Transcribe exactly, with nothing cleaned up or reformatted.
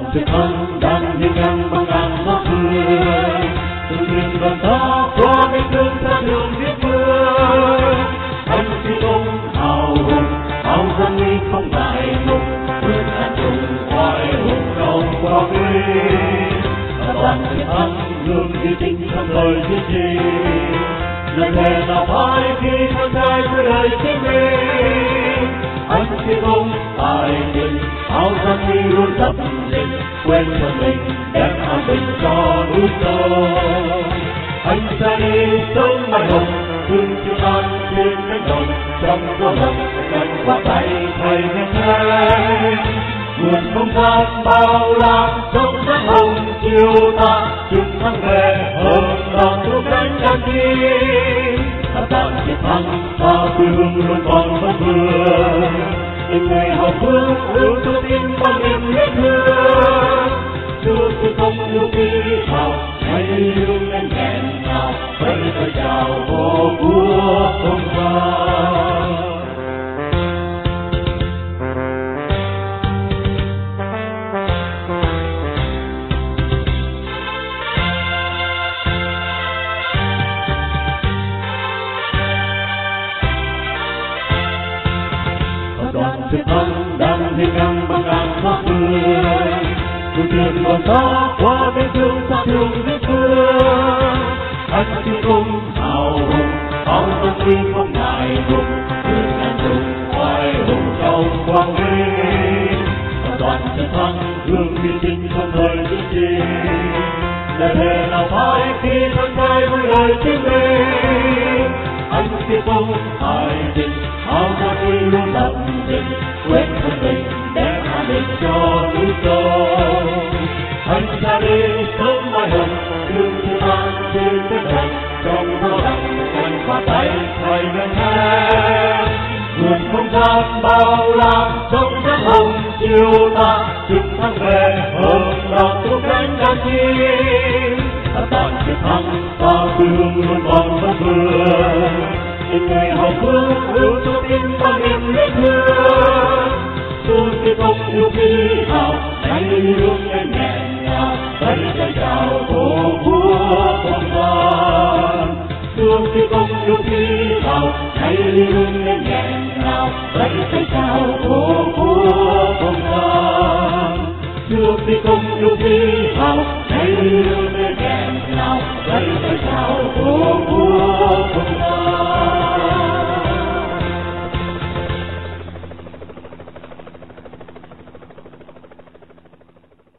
trực thân đang hiên ngang bằng ngàn gió tươi, từng miền gần ta qua bên thương ta đường biết mưa. Anh phi công hào hùng, hào dân uy không ngại ngùng, bước an trùng oai hùng đầu qua quê. Ta toàn trực thân gương hy sinh trong lời chiến trì, lời thề nào phai khi con trai với đời chính mình. Anh phi công tài tình, hào dân uy luôn dập dình, quên thân mình đem an bình cho núi sông. Anh ra đi sớm mai hồng, thương chưa an trên cánh đồng, trong gió lộng nhận qua tay thầy ngang ngang. Nguồn không gian bao la trong nắng hồng chiều ta, chừng thăng về hơn đòn thuốc đánh đàn đi. Ta tạm chiến thắng, ta quê hương luôn còn vẫn vương, tình người hậu phương ưu tư tin bao niềm hết thương. Chúa cứ không yêu khi thảo, hãy hương lên nghẹn ngào, với lời chào vô của công vang. Đoàn trực thân đang hiên ngang bằng ngàn gió tươi, từ tiền còn gió qua bên thương xa thương biết mưa. Anh phi công hào hùng, hào dân uy không ngại ngùng, thương ngàn trùng oai hùng trong quang huy. Đoàn trực thân gương hy sinh trong thời chiến trì, lời thề nào phai khi thân trai với lời chính mình. Anh phi công tài tình, hào dân uy luôn dập dình, quên thân mình đem an bình cho núi sông. Anh ra đi sớm mai hồng, đường chưa an trên cánh đồng, trong gió lặng quanh qua tay thầy ngang ngang. Nguồn không gian bao la trong nắng hồng chiều ta, chừng thăng về hơn đòn thuốc đánh đàn chim. Ta toàn trực thăng, ta quê hương luôn còn vẫn vương, tình người hậu phương ưu tư tin bao niềm hết thương. Chúa phi công yêu khi hào, hãy hương lên nghẹn ngào, với lời chào tổ quốc công vang. Chúa phi công yêu khi hào, hãy hương lên nghẹn ngào, với lời chào tổ quốc công vang. Chúa phi công yêu khi hào, hãy hương lên nghẹn ngào, với lời chào tổ quốc.